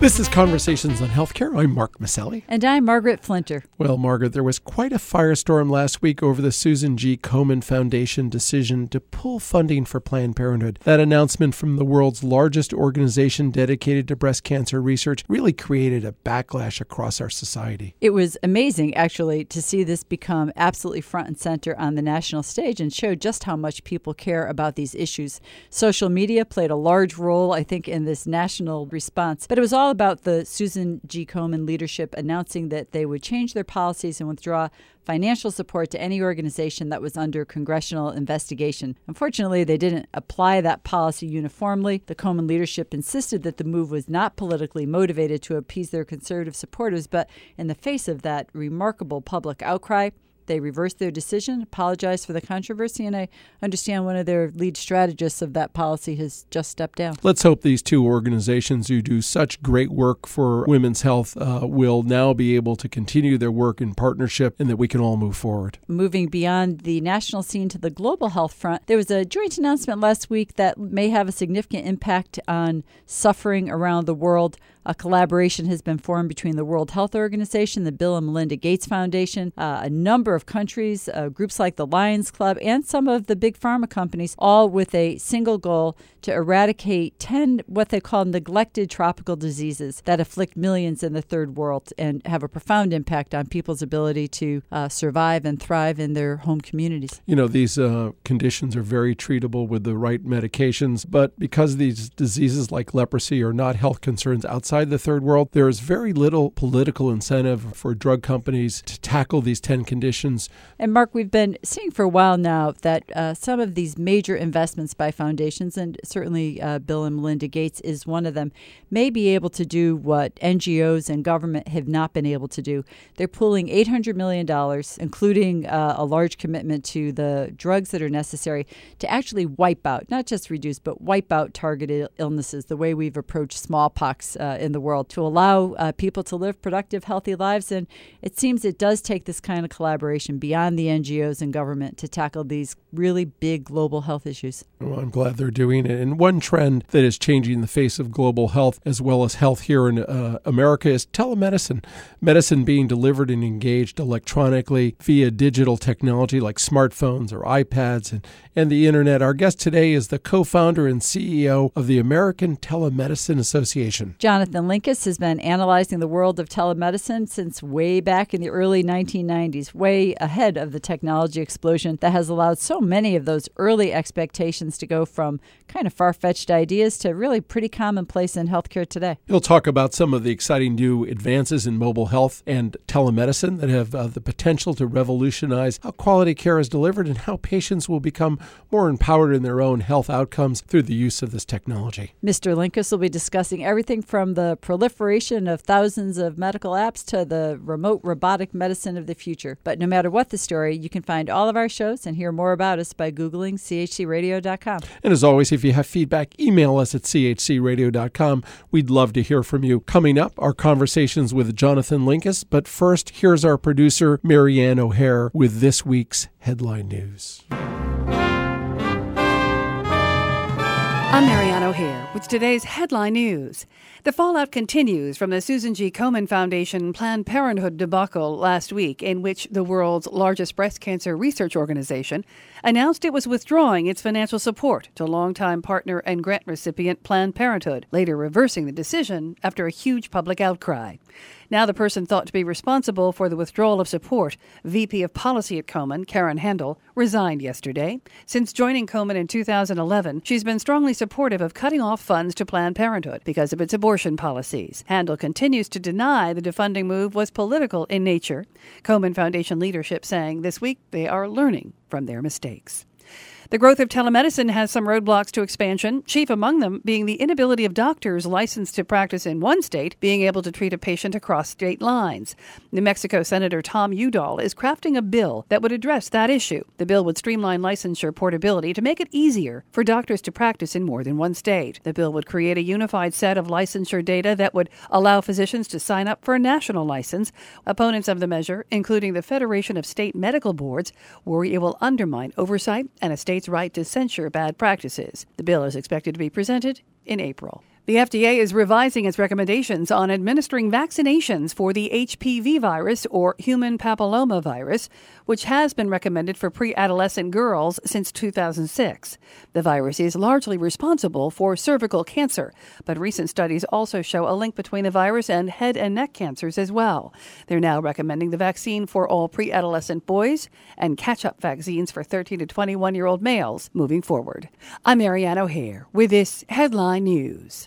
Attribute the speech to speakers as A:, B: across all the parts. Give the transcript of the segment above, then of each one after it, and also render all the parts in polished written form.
A: This is Conversations on Healthcare. I'm Mark Maselli.
B: And I'm Margaret Flinter.
A: Well, Margaret, there was quite a firestorm last week over the Susan G. Komen Foundation decision to pull funding for Planned Parenthood. That announcement from the world's largest organization dedicated to breast cancer research really created a backlash across our society.
B: It was amazing, actually, to see this become absolutely front and center on the national stage and show just how much people care about these issues. Social media played a large role, I think, in this national response. But it was all about the Susan G. Komen leadership announcing that they would change their policies and withdraw financial support to any organization that was under congressional investigation. Unfortunately, they didn't apply that policy uniformly. The Komen leadership insisted that the move was not politically motivated to appease their conservative supporters, but in the face of that remarkable public outcry, they reversed their decision, apologized for the controversy, and I understand one of their lead strategists of that policy has just stepped down.
A: Let's hope these two organizations who do such great work for women's health will now be able to continue their work in partnership and that we can all move forward.
B: Moving beyond the national scene to the global health front, there was a joint announcement last week that may have a significant impact on suffering around the world. A collaboration has been formed between the World Health Organization, the Bill and Melinda Gates Foundation, a number of countries, groups like the Lions Club, and some of the big pharma companies, all with a single goal to eradicate 10 what they call neglected tropical diseases that afflict millions in the third world and have a profound impact on people's ability to survive and thrive in their home communities.
A: You know, these conditions are very treatable with the right medications, but because these diseases like leprosy are not health concerns outside the third world, there is very little political incentive for drug companies to tackle these 10 conditions.
B: And Mark, we've been seeing for a while now that some of these major investments by foundations, and certainly Bill and Melinda Gates is one of them, may be able to do what NGOs and government have not been able to do. They're pooling $800 million, including a large commitment to the drugs that are necessary to actually wipe out, not just reduce, but wipe out targeted illnesses, the way we've approached smallpox in the world, to allow people to live productive, healthy lives. And it seems it does take this kind of collaboration beyond the NGOs and government to tackle these really big global health issues.
A: Well, I'm glad they're doing it. And one trend that is changing the face of global health, as well as health here in America, is telemedicine. Medicine being delivered and engaged electronically via digital technology like smartphones or iPads and the internet. Our guest today is the co-founder and CEO of the American Telemedicine Association.
B: Jonathan Linkus has been analyzing the world of telemedicine since way back in the early 1990s, way ahead of the technology explosion that has allowed so many of those early expectations to go from kind of far-fetched ideas to really pretty commonplace in healthcare today.
A: He'll talk about some of the exciting new advances in mobile health and telemedicine that have the potential to revolutionize how quality care is delivered and how patients will become more empowered in their own health outcomes through the use of this technology.
B: Mr. Linkus will be discussing everything from the proliferation of thousands of medical apps to the remote robotic medicine of the future. But no matter what the story, you can find all of our shows and hear more about us by Googling chcradio.com.
A: And as always, if you have feedback, email us at chcradio.com. We'd love to hear from you. Coming up, our conversations with Jonathan Linkus. But first, here's our producer, Marianne O'Hare, with this week's headline news.
C: I'm Marianne O'Hare with today's headline news. The fallout continues from the Susan G. Komen Foundation Planned Parenthood debacle last week, in which the world's largest breast cancer research organization announced it was withdrawing its financial support to longtime partner and grant recipient Planned Parenthood, later reversing the decision after a huge public outcry. Now the person thought to be responsible for the withdrawal of support, VP of Policy at Komen, Karen Handel, resigned yesterday. Since joining Komen in 2011, she's been strongly supportive of cutting off funds to Planned Parenthood because of its abortion policies. Handel continues to deny the defunding move was political in nature. Komen Foundation leadership saying this week they are learning from their mistakes. The growth of telemedicine has some roadblocks to expansion, chief among them being the inability of doctors licensed to practice in one state being able to treat a patient across state lines. New Mexico Senator Tom Udall is crafting a bill that would address that issue. The bill would streamline licensure portability to make it easier for doctors to practice in more than one state. The bill would create a unified set of licensure data that would allow physicians to sign up for a national license. Opponents of the measure, including the Federation of State Medical Boards, worry it will undermine oversight and a state's right to censure bad practices. The bill is expected to be presented in April. The FDA is revising its recommendations on administering vaccinations for the HPV virus, or human papillomavirus, which has been recommended for pre-adolescent girls since 2006. The virus is largely responsible for cervical cancer, but recent studies also show a link between the virus and head and neck cancers as well. They're now recommending the vaccine for all pre-adolescent boys and catch-up vaccines for 13 to 21-year-old males moving forward. I'm Marianne O'Hare with this Headline News.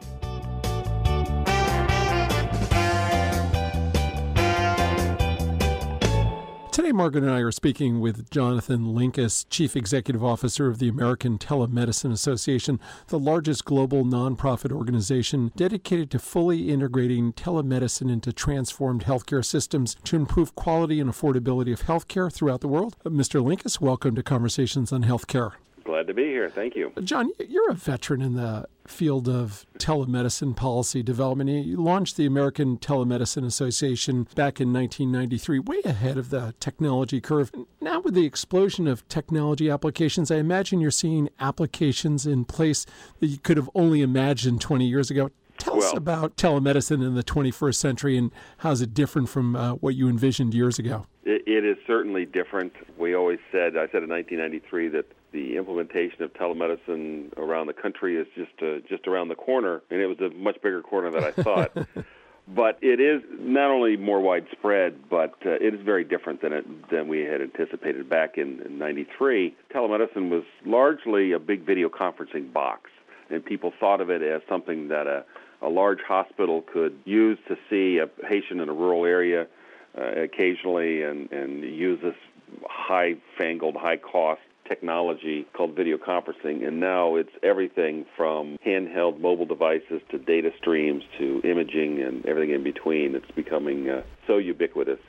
A: Today, Margaret and I are speaking with Jonathan Linkus, Chief Executive Officer of the American Telemedicine Association, the largest global nonprofit organization dedicated to fully integrating telemedicine into transformed healthcare systems to improve quality and affordability of healthcare throughout the world. Mr. Linkus, welcome to Conversations on Healthcare.
D: Glad to be here. Thank you.
A: John, you're a veteran in the field of telemedicine policy development. You launched the American Telemedicine Association back in 1993, way ahead of the technology curve. Now with the explosion of technology applications, I imagine you're seeing applications in place that you could have only imagined 20 years ago. Tell us about telemedicine in the 21st century and how is it different from what you envisioned years ago?
D: It is certainly different. I said in 1993 that the implementation of telemedicine around the country is just around the corner, and it was a much bigger corner than I thought. But it is not only more widespread, but it is very different than we had anticipated back in 93. Telemedicine was largely a big video conferencing box, and people thought of it as something that a large hospital could use to see a patient in a rural area occasionally and use this high-fangled, high-cost technology called video conferencing, and now it's everything from handheld mobile devices to data streams to imaging and everything in between. It's becoming so ubiquitous.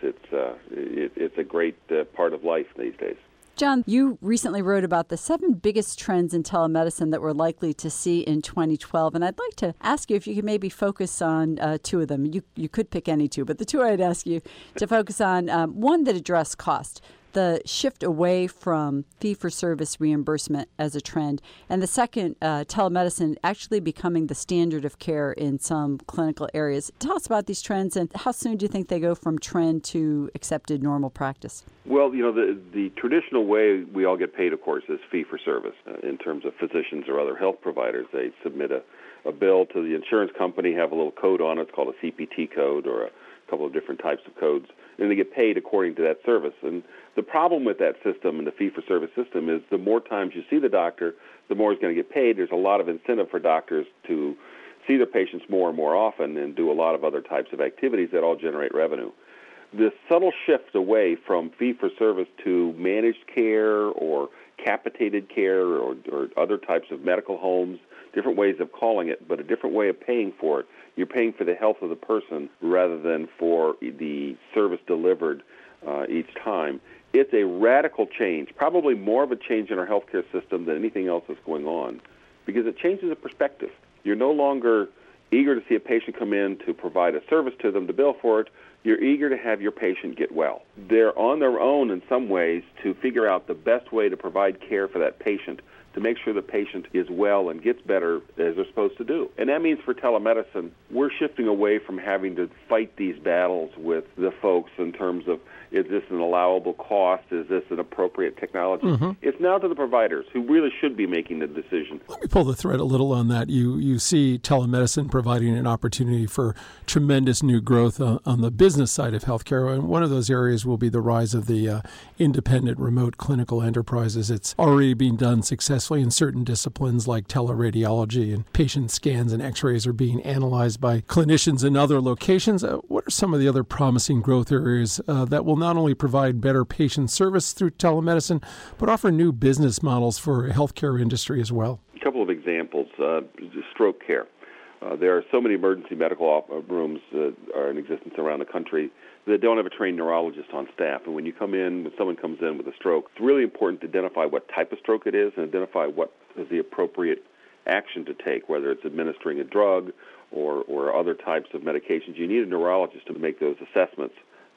D: It's a great part of life these days.
B: John, you recently wrote about the 7 biggest trends in telemedicine that we're likely to see in 2012, and I'd like to ask you if you could maybe focus on 2 of them. You could pick any 2, but the 2 I'd ask you to focus on, one that address cost, the shift away from fee-for-service reimbursement as a trend, and the second, telemedicine actually becoming the standard of care in some clinical areas. Tell us about these trends, and how soon do you think they go from trend to accepted normal practice?
D: Well, the traditional way we all get paid, of course, is fee-for-service. In terms of physicians or other health providers, they submit a bill to the insurance company, have a little code on it. It's called a CPT code or a couple of different types of codes, and they get paid according to that service. And the problem with that system and the fee-for-service system is the more times you see the doctor, the more he's going to get paid. There's a lot of incentive for doctors to see their patients more and more often and do a lot of other types of activities that all generate revenue. This subtle shift away from fee-for-service to managed care or capitated care or other types of medical homes, different ways of calling it, but a different way of paying for it. You're paying for the health of the person rather than for the service delivered each time. It's a radical change, probably more of a change in our healthcare system than anything else that's going on, because it changes the perspective. You're no longer eager to see a patient come in to provide a service to them to bill for it. You're eager to have your patient get well. They're on their own in some ways to figure out the best way to provide care for that patient, to make sure the patient is well and gets better as they're supposed to do. And that means for telemedicine, we're shifting away from having to fight these battles with the folks in terms of, is this an allowable cost? Is this an appropriate technology? Mm-hmm. It's now to the providers who really should be making the decision.
A: Let me pull the thread a little on that. You see telemedicine providing an opportunity for tremendous new growth on the business side of healthcare. And one of those areas will be the rise of the independent remote clinical enterprises. It's already being done successfully in certain disciplines like teleradiology, and patient scans and x-rays are being analyzed by clinicians in other locations. What are some of the other promising growth areas that will not only provide better patient service through telemedicine, but offer new business models for the healthcare industry as well?
D: A couple of examples. Stroke care. There are so many emergency medical rooms that are in existence around the country that don't have a trained neurologist on staff. And when someone comes in with a stroke, it's really important to identify what type of stroke it is and identify what is the appropriate action to take, whether it's administering a drug or other types of medications. You need a neurologist to make those assessments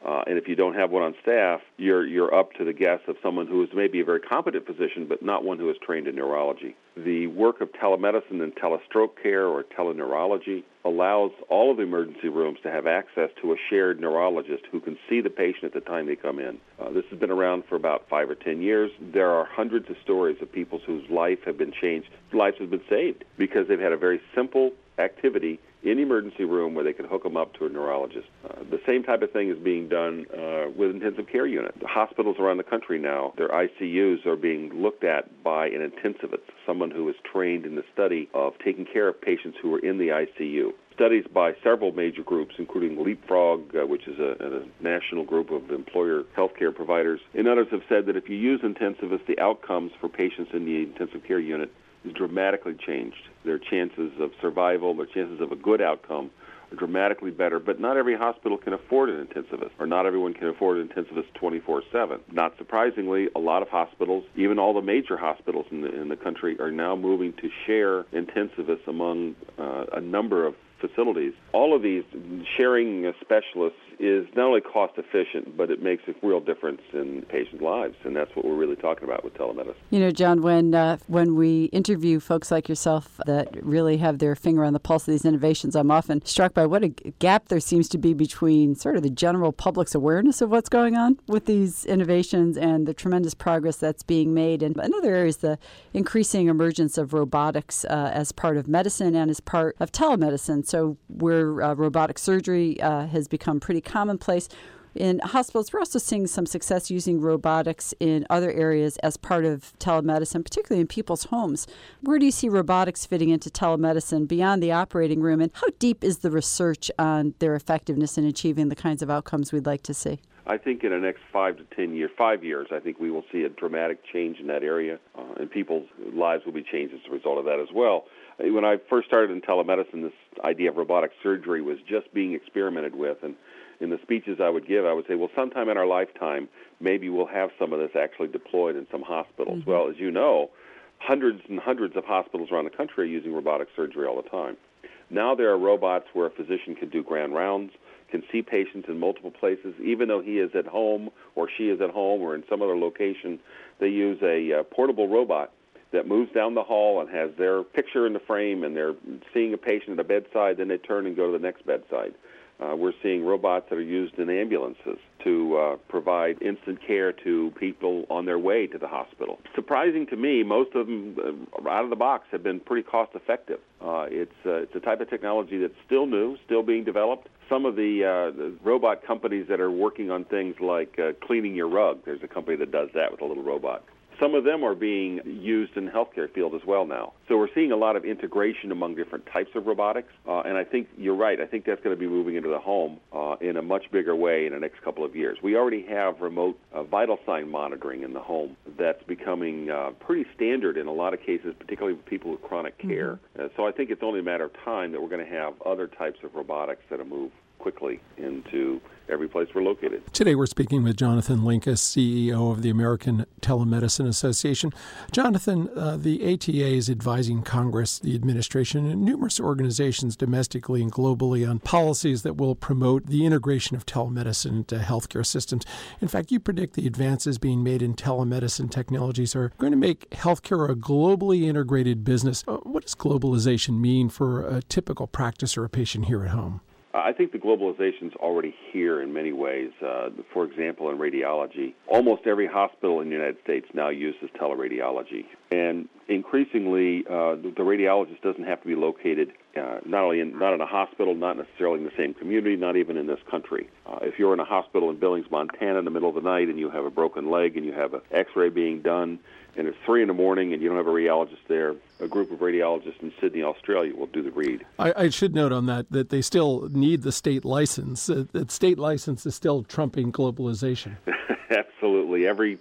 D: And if you don't have one on staff, you're up to the guess of someone who is maybe a very competent physician, but not one who is trained in neurology. The work of telemedicine and telestroke care or teleneurology allows all of the emergency rooms to have access to a shared neurologist who can see the patient at the time they come in. This has been around for about 5 or 10 years. There are hundreds of stories of people whose lives have been changed, lives have been saved, because they've had a very simple activity in the emergency room where they can hook them up to a neurologist. The same type of thing is being done with intensive care units. The hospitals around the country now, their ICUs are being looked at by an intensivist, someone who is trained in the study of taking care of patients who are in the ICU. Studies by several major groups, including Leapfrog, which is a national group of employer healthcare providers, and others have said that if you use intensivists, the outcomes for patients in the intensive care unit is dramatically changed. Their chances of survival, their chances of a good outcome are dramatically better, but not every hospital can afford an intensivist, or not everyone can afford an intensivist 24/7. Not surprisingly, a lot of hospitals, even all the major hospitals in the country, are now moving to share intensivists among a number of facilities. All of these sharing specialists is not only cost efficient, but it makes a real difference in patients' lives, and that's what we're really talking about with telemedicine.
B: You know, John, when we interview folks like yourself that really have their finger on the pulse of these innovations, I'm often struck by what a gap there seems to be between sort of the general public's awareness of what's going on with these innovations and the tremendous progress that's being made. And another area is the increasing emergence of robotics as part of medicine and as part of telemedicine. So where robotic surgery has become pretty commonplace in hospitals, we're also seeing some success using robotics in other areas as part of telemedicine, particularly in people's homes. Where do you see robotics fitting into telemedicine beyond the operating room, and how deep is the research on their effectiveness in achieving the kinds of outcomes we'd like to see?
D: I think in the next 5 to 10 years, 5 years, I think we will see a dramatic change in that area, and people's lives will be changed as a result of that as well. When I first started in telemedicine, this idea of robotic surgery was just being experimented with, and in the speeches I would give, I would say, well, sometime in our lifetime, maybe we'll have some of this actually deployed in some hospitals. Mm-hmm. Well, as you know, hundreds and hundreds of hospitals around the country are using robotic surgery all the time. Now there are robots where a physician can do grand rounds, can see patients in multiple places, even though he is at home or she is at home or in some other location. They use a portable robot that moves down the hall and has their picture in the frame, and they're seeing a patient at a bedside, then they turn and go to the next bedside. We're seeing robots that are used in ambulances to provide instant care to people on their way to the hospital. Surprising to me, most of them out of the box have been pretty cost effective. It's a type of technology that's still new, still being developed. Some of the robot companies that are working on things like cleaning your rug, there's a company that does that with a little robot. Some of them are being used in the healthcare field as well now. So we're seeing a lot of integration among different types of robotics, and I think you're right. I think that's going to be moving into the home in a much bigger way in the next couple of years. We already have remote vital sign monitoring in the home that's becoming pretty standard in a lot of cases, particularly with people with chronic care. Mm-hmm. So I think it's only a matter of time that we're going to have other types of robotics that'll move quickly into every place we're located.
A: Today we're speaking with Jonathan Linkus, CEO of the American Telemedicine Association. Jonathan, the ATA is advising Congress, the administration, and numerous organizations domestically and globally on policies that will promote the integration of telemedicine into healthcare systems. In fact, you predict the advances being made in telemedicine technologies are going to make healthcare a globally integrated business. What does globalization mean for a typical practice or a patient here at home?
D: I think the globalization is already here in many ways. For example, in radiology, almost every hospital in the United States now uses teleradiology. And increasingly, the radiologist doesn't have to be located not in a hospital, not necessarily in the same community, not even in this country. If you're in a hospital in Billings, Montana in the middle of the night and you have a broken leg and you have an X-ray being done, and it's 3 a.m. and you don't have a radiologist there, a group of radiologists in Sydney, Australia will do the read.
A: I should note on that they still need the state license. That state license is still trumping globalization.
D: Absolutely.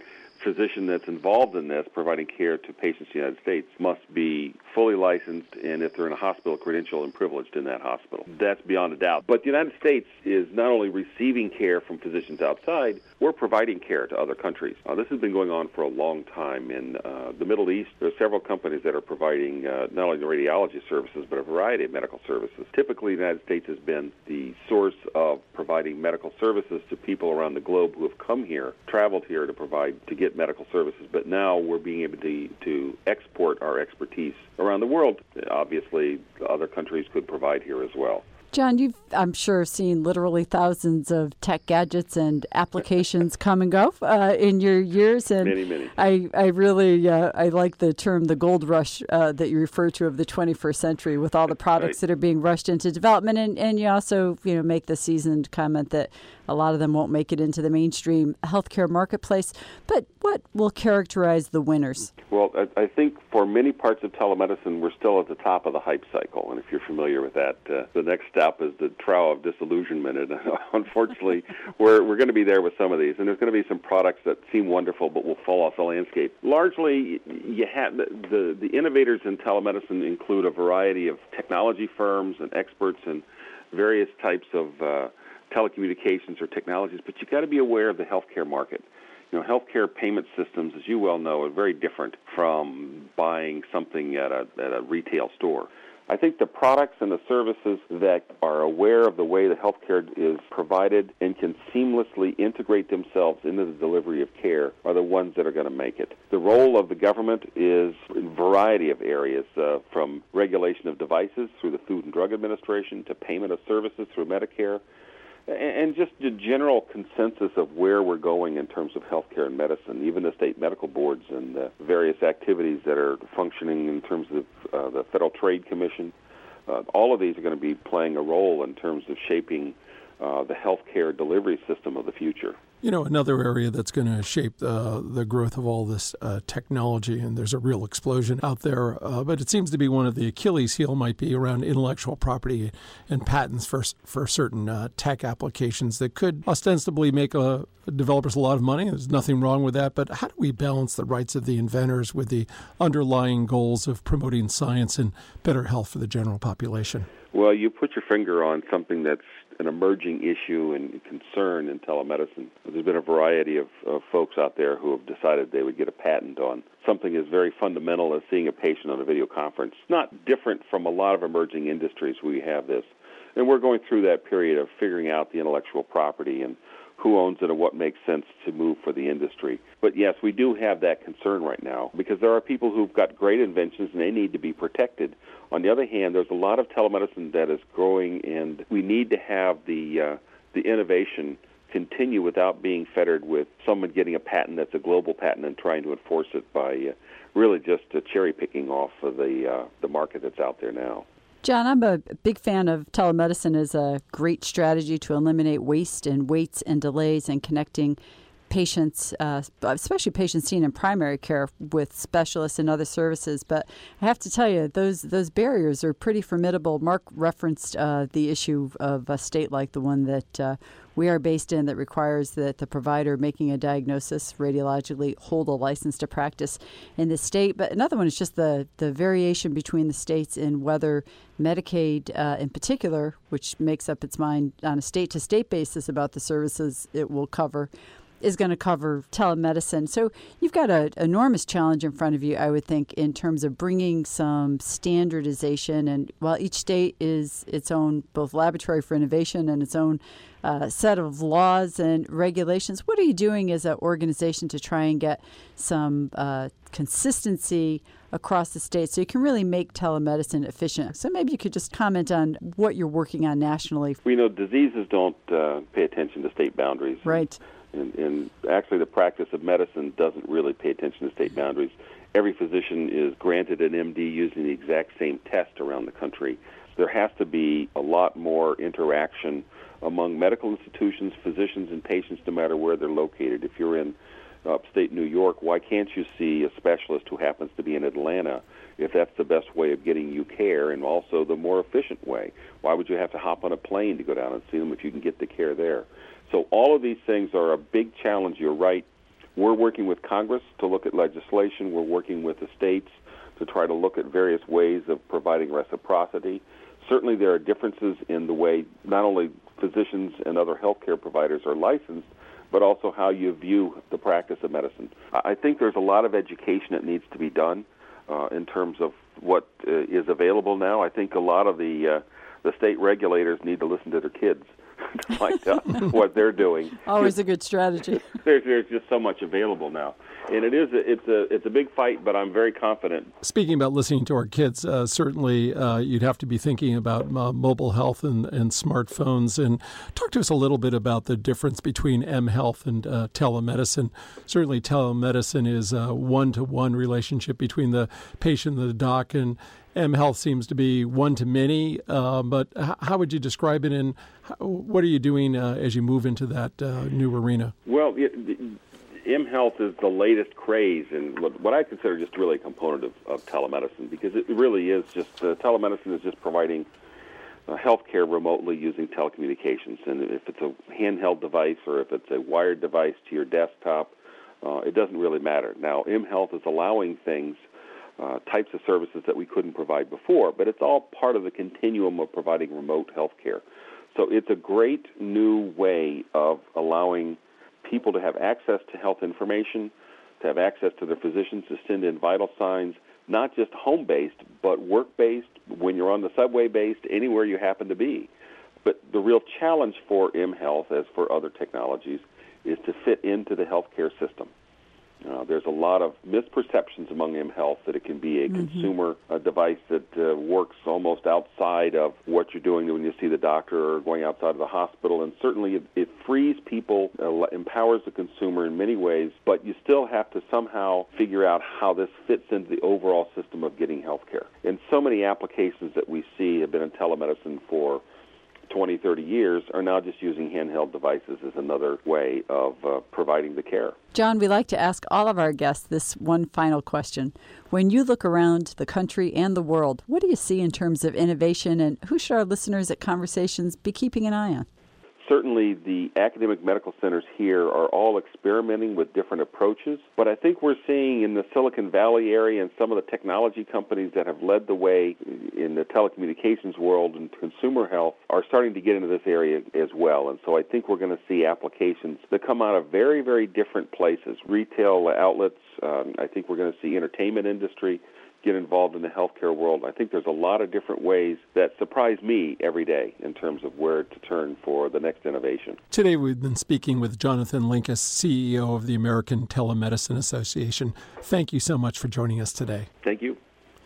D: physician that's involved in this, providing care to patients in the United States, must be fully licensed, and if they're in a hospital, credentialed and privileged in that hospital. That's beyond a doubt. But the United States is not only receiving care from physicians outside, we're providing care to other countries. This has been going on for a long time. In the Middle East, there are several companies that are providing not only the radiology services, but a variety of medical services. Typically, the United States has been the source of providing medical services to people around the globe who have come here, traveled here to get medical services. But now we're being able to export our expertise around the world. Obviously, other countries could provide here as well.
B: John, you've, I'm sure, seen literally thousands of tech gadgets and applications come and go in your years. And
D: many.
B: I really I like the term, the gold rush that you refer to of the 21st century, with all the products that are being rushed into development. And you also, make the seasoned comment that a lot of them won't make it into the mainstream healthcare marketplace. But what will characterize the winners?
D: Well, I think for many parts of telemedicine, we're still at the top of the hype cycle. And if you're familiar with that, the next step is the trough of disillusionment. And unfortunately, we're going to be there with some of these. And there's going to be some products that seem wonderful but will fall off the landscape. Largely, you have the innovators in telemedicine include a variety of technology firms and experts in various types of telecommunications or technologies, but you've got to be aware of the healthcare market. Healthcare payment systems, as you well know, are very different from buying something at a retail store. I think the products and the services that are aware of the way the healthcare is provided and can seamlessly integrate themselves into the delivery of care are the ones that are going to make it. The role of the government is in a variety of areas, from regulation of devices through the Food and Drug Administration to payment of services through Medicare, and just the general consensus of where we're going in terms of healthcare and medicine, even the state medical boards and the various activities that are functioning in terms of the Federal Trade Commission. All of these are going to be playing a role in terms of shaping the healthcare delivery system of the future.
A: Another area that's going to shape the growth of all this technology, and there's a real explosion out there, but it seems to be one of the Achilles heel might be around intellectual property and patents for certain tech applications that could ostensibly make developers a lot of money. There's nothing wrong with that, but how do we balance the rights of the inventors with the underlying goals of promoting science and better health for the general population?
D: Well, you put your finger on something that's an emerging issue and concern in telemedicine. There's been a variety of folks out there who have decided they would get a patent on something as very fundamental as seeing a patient on a video conference. It's not different from a lot of emerging industries where we have this. And we're going through that period of figuring out the intellectual property and who owns it and what makes sense to move for the industry. But yes, we do have that concern right now because there are people who've got great inventions and they need to be protected. On the other hand, there's a lot of telemedicine that is growing, and we need to have the innovation continue without being fettered with someone getting a patent that's a global patent and trying to enforce it by really just cherry picking off of the market that's out there now.
B: John, I'm a big fan of telemedicine as a great strategy to eliminate waste and waits and delays and connecting patients, especially patients seen in primary care, with specialists and other services. But I have to tell you, those barriers are pretty formidable. Mark referenced the issue of a state like the one that we are based in that requires that the provider making a diagnosis radiologically hold a license to practice in the state. But another one is just the variation between the states in whether Medicaid in particular, which makes up its mind on a state-to-state basis about the services it will cover, is going to cover telemedicine. So you've got an enormous challenge in front of you, I would think, in terms of bringing some standardization. And while each state is its own both laboratory for innovation and its own set of laws and regulations, what are you doing as an organization to try and get some consistency across the state so you can really make telemedicine efficient? So maybe you could just comment on what you're working on nationally.
D: We know diseases don't pay attention to state boundaries.
B: Right.
D: And actually the practice of medicine doesn't really pay attention to state boundaries. Every physician is granted an MD using the exact same test around the country. There has to be a lot more interaction among medical institutions, physicians, and patients, no matter where they're located. If you're in upstate New York, why can't you see a specialist who happens to be in Atlanta if that's the best way of getting you care and also the more efficient way? Why would you have to hop on a plane to go down and see them if you can get the care there? So all of these things are a big challenge, you're right, We're working with Congress to look at legislation. We're working with the states to try to look at various ways of providing reciprocity. Certainly there are differences in the way not only physicians and other healthcare providers are licensed, but also how you view the practice of medicine. I think there's a lot of education that needs to be done in terms of what is available now. I think a lot of the state regulators need to listen to their kids to find out what they're doing.
B: Always a good strategy.
D: There's just so much available now. And it's a big fight, but I'm very confident.
A: Speaking about listening to our kids, certainly you'd have to be thinking about mobile health and smartphones. And talk to us a little bit about the difference between mHealth and telemedicine. Certainly telemedicine is a one-to-one relationship between the patient and the doc, and mHealth seems to be one-to-many. But how would you describe it, and what are you doing as you move into that new arena?
D: Well, mHealth is the latest craze and what I consider just really a component of telemedicine, because it really is just telemedicine is just providing healthcare remotely using telecommunications. And if it's a handheld device or if it's a wired device to your desktop, it doesn't really matter. Now, mHealth is allowing things, types of services that we couldn't provide before, but it's all part of the continuum of providing remote healthcare. So it's a great new way of allowing people to have access to health information, to have access to their physicians, to send in vital signs, not just home-based, but work-based, when you're on the subway-based, anywhere you happen to be. But the real challenge for mHealth, as for other technologies, is to fit into the healthcare system. There's a lot of misperceptions among mHealth that it can be a consumer device that works almost outside of what you're doing when you see the doctor or going outside of the hospital. And certainly it frees people, empowers the consumer in many ways, but you still have to somehow figure out how this fits into the overall system of getting health care. And so many applications that we see have been in telemedicine for 20, 30 years are now just using handheld devices as another way of providing the care.
B: John, we like to ask all of our guests this one final question. When you look around the country and the world, what do you see in terms of innovation, and who should our listeners at Conversations be keeping an eye on?
D: Certainly, the academic medical centers here are all experimenting with different approaches, but I think we're seeing in the Silicon Valley area and some of the technology companies that have led the way in the telecommunications world and consumer health are starting to get into this area as well. And so I think we're going to see applications that come out of very, very different places. Retail outlets, I think we're going to see entertainment industry get involved in the healthcare world. I think there's a lot of different ways that surprise me every day in terms of where to turn for the next innovation.
A: Today we've been speaking with Jonathan Linkus, CEO of the American Telemedicine Association. Thank you so much for joining us today.
D: Thank you.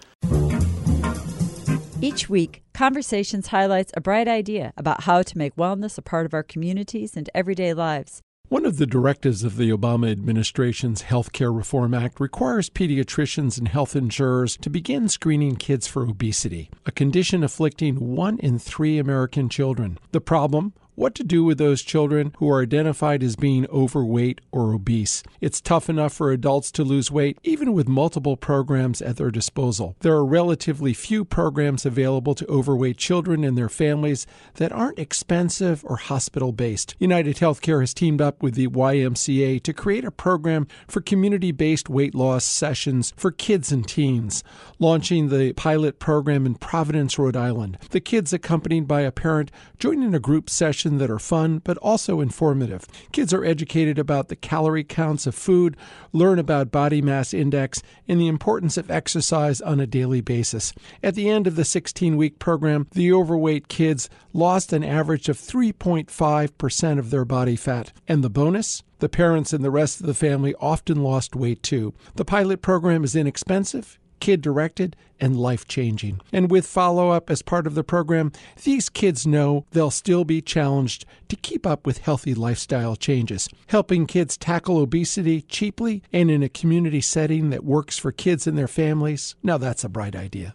B: Each week, Conversations highlights a bright idea about how to make wellness a part of our communities and everyday lives.
A: One of the directives of the Obama administration's Health Care Reform Act requires pediatricians and health insurers to begin screening kids for obesity, a condition afflicting 1 in 3 American children. The problem? What to do with those children who are identified as being overweight or obese. It's tough enough for adults to lose weight, even with multiple programs at their disposal. There are relatively few programs available to overweight children and their families that aren't expensive or hospital-based. United Healthcare has teamed up with the YMCA to create a program for community-based weight loss sessions for kids and teens, launching the pilot program in Providence, Rhode Island. The kids, accompanied by a parent, join in a group session that are fun but also informative. Kids are educated about the calorie counts of food, learn about body mass index, and the importance of exercise on a daily basis. At the end of the 16-week program, the overweight kids lost an average of 3.5% of their body fat. And the bonus? The parents and the rest of the family often lost weight too. The pilot program is inexpensive, kid-directed, and life-changing. And with follow-up as part of the program, these kids know they'll still be challenged to keep up with healthy lifestyle changes. Helping kids tackle obesity cheaply and in a community setting that works for kids and their families, now that's a bright idea.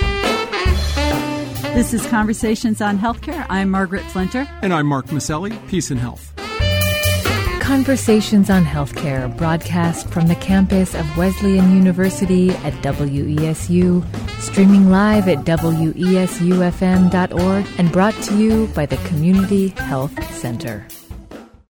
B: This is Conversations on Healthcare. I'm Margaret Flinter.
A: And I'm Mark Maselli. Peace and health.
E: Conversations on Healthcare, broadcast from the campus of Wesleyan University at WESU, streaming live at WESUFM.org, and brought to you by the Community Health Center.